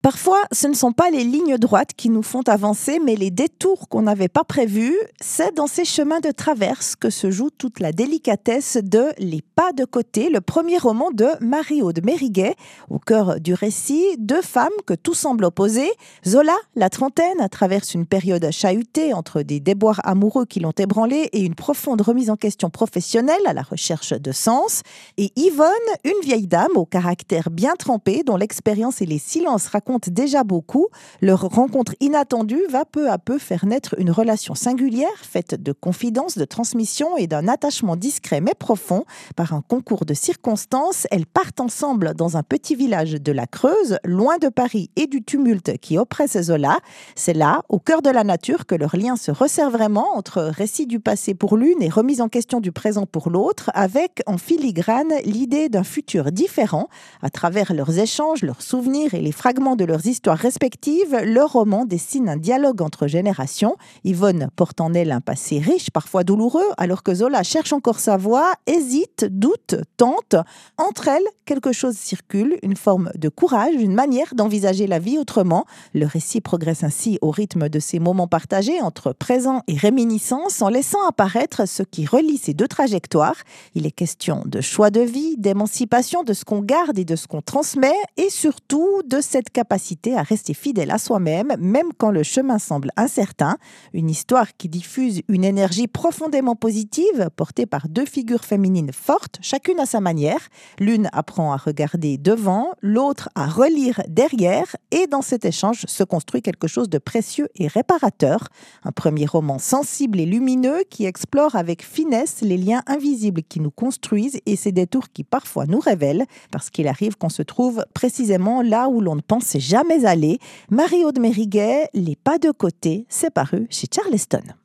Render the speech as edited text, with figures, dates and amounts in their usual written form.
Parfois, ce ne sont pas les lignes droites qui nous font avancer, mais les détours qu'on n'avait pas prévus. C'est dans ces chemins de traverse que se joue toute la délicatesse de Les pas de côté, le premier roman de Marie-Aude Mériguet. Au cœur du récit, deux femmes que tout semble opposer. Zola, la trentaine, traverse une période chahutée entre des déboires amoureux qui l'ont ébranlée et une profonde remise en question professionnelle à la recherche de sens. Et Yvonne, une vieille dame au caractère bien trempé, dont l'expérience et les silences racontent déjà beaucoup. Leur rencontre inattendue va peu à peu faire naître une relation singulière, faite de confidences, de transmission et d'un attachement discret mais profond. Par un concours de circonstances, elles partent ensemble dans un petit village de la Creuse, loin de Paris et du tumulte qui oppresse Zola. C'est là, au cœur de la nature, que leur lien se resserre vraiment entre récit du passé pour l'une et remise en question du présent pour l'autre, avec en filigrane l'idée d'un futur différent. À travers leurs échanges, leurs souvenirs et les fragments de leurs histoires respectives, le roman dessine un dialogue entre générations. Yvonne porte en elle un passé riche, parfois douloureux, alors que Zola cherche encore sa voie, hésite, doute, tente. Entre elles, quelque chose circule, une forme de courage, une manière d'envisager la vie autrement. Le récit progresse ainsi au rythme de ces moments partagés entre présent et réminiscence, en laissant apparaître ce qui relie ces deux trajectoires. Il est question de choix de vie, d'émancipation, de ce qu'on garde et de ce qu'on transmet, et surtout de cette capacité à rester fidèle à soi-même, même quand le chemin semble incertain. Une histoire qui diffuse une énergie profondément positive, portée par deux figures féminines fortes, chacune à sa manière. L'une apprend à regarder devant, l'autre à relire derrière, et dans cet échange se construit quelque chose de précieux et réparateur. Un premier roman sensible et lumineux qui explore avec finesse les liens invisibles qui nous construisent et ces détours qui parfois nous révèlent, parce qu'il arrive qu'on se trouve précisément là où l'on ne pensait jamais aller. Marie-Aude Mériguet, Les pas de côté, c'est paru chez Charleston.